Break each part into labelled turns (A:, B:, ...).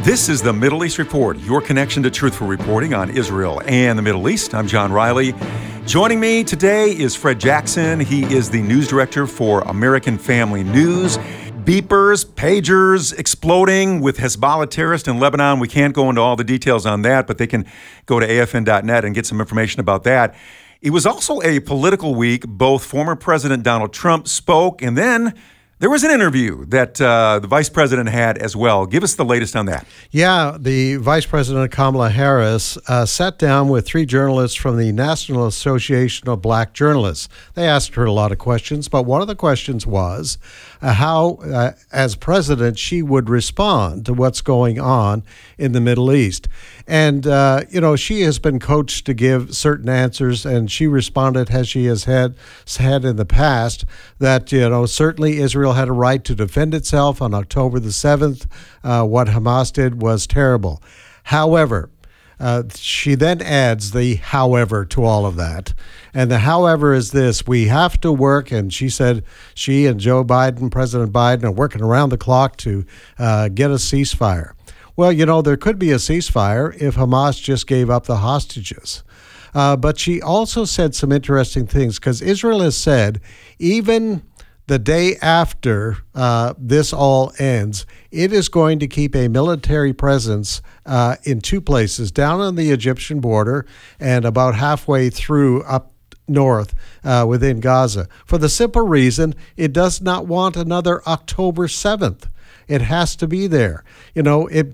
A: This is the Middle East Report, your connection to truthful reporting on Israel and the Middle East. I'm John Riley. Joining me today is Fred Jackson. He is the news director for American Family News. Beepers, pagers exploding with Hezbollah terrorists in Lebanon. We can't go into all the details on that, but they can go to afn.net and get some information about that. It was also a political week. Both former President Donald Trump spoke, and then there was an interview that the vice president had as well. Give us the latest on that.
B: Yeah, the vice president, Kamala Harris, sat down with three journalists from the National Association of Black Journalists. They asked her a lot of questions, but one of the questions was how, as president, she would respond to what's going on in the Middle East. And, she has been coached to give certain answers, and she responded, as she has had in the past, that, certainly Israel had a right to defend itself on October the 7th. What Hamas did was terrible. However, she then adds the however to all of that. And the however is this: we have to work, and she said she and Joe Biden, President Biden, are working around the clock to get a ceasefire. Well, there could be a ceasefire if Hamas just gave up the hostages. But she also said some interesting things, because Israel has said even the day after this all ends, it is going to keep a military presence in two places, down on the Egyptian border and about halfway through up north within Gaza, for the simple reason it does not want another October 7th. It has to be there. On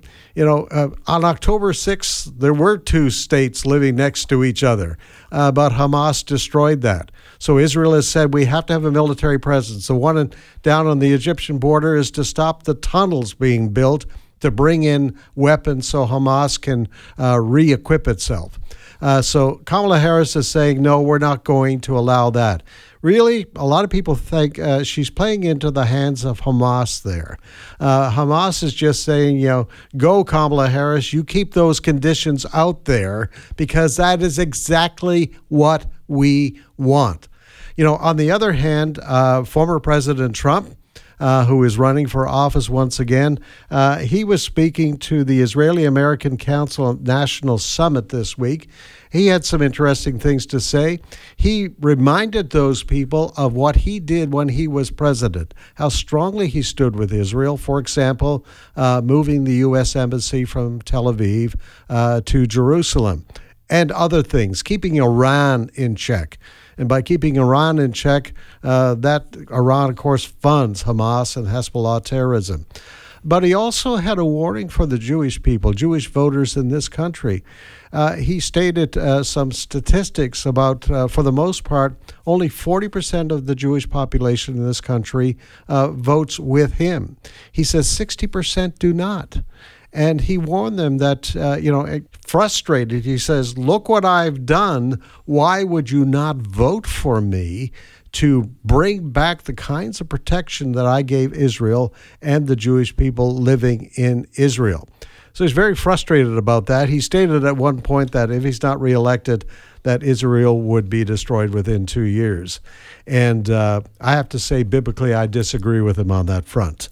B: October 6th, there were two states living next to each other, but Hamas destroyed that. So Israel has said we have to have a military presence. The one down on the Egyptian border is to stop the tunnels being built to bring in weapons so Hamas can re-equip itself. So Kamala Harris is saying, no, we're not going to allow that. Really, a lot of people think she's playing into the hands of Hamas there. Hamas is just saying, go Kamala Harris, you keep those conditions out there because that is exactly what we want. On the other hand, former President Trump, who is running for office once again, he was speaking to the Israeli-American Council National Summit this week. He had some interesting things to say. He reminded those people of what he did when he was president, how strongly he stood with Israel. For example, moving the U.S. Embassy from Tel Aviv to Jerusalem, and other things, keeping Iran in check. And by keeping Iran in check, that Iran, of course, funds Hamas and Hezbollah terrorism. But he also had a warning for the Jewish people, Jewish voters in this country. He stated some statistics about, for the most part, only 40% of the Jewish population in this country votes with him. He says 60% do not. And he warned them that, frustrated, he says, look what I've done. Why would you not vote for me to bring back the kinds of protection that I gave Israel and the Jewish people living in Israel? So he's very frustrated about that. He stated at one point that if he's not reelected, that Israel would be destroyed within 2 years. And I have to say, biblically, I disagree with him on that front.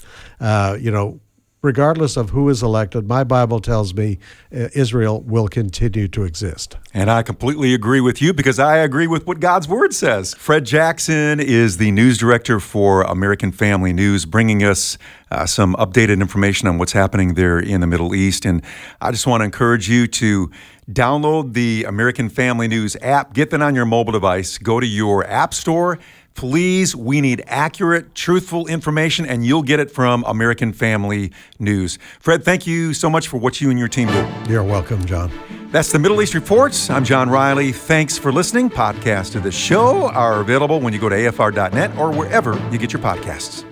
B: Regardless of who is elected, my Bible tells me Israel will continue to exist.
A: And I completely agree with you because I agree with what God's Word says. Fred Jackson is the news director for American Family News, bringing us some updated information on what's happening there in the Middle East. And I just want to encourage you to download the American Family News app. Get that on your mobile device. Go to your app store. Please, we need accurate, truthful information, and you'll get it from American Family News. Fred, thank you so much for what you and your team do.
B: You're welcome, John.
A: That's the Middle East Reports. I'm John Riley. Thanks for listening. Podcasts of the show are available when you go to afr.net or wherever you get your podcasts.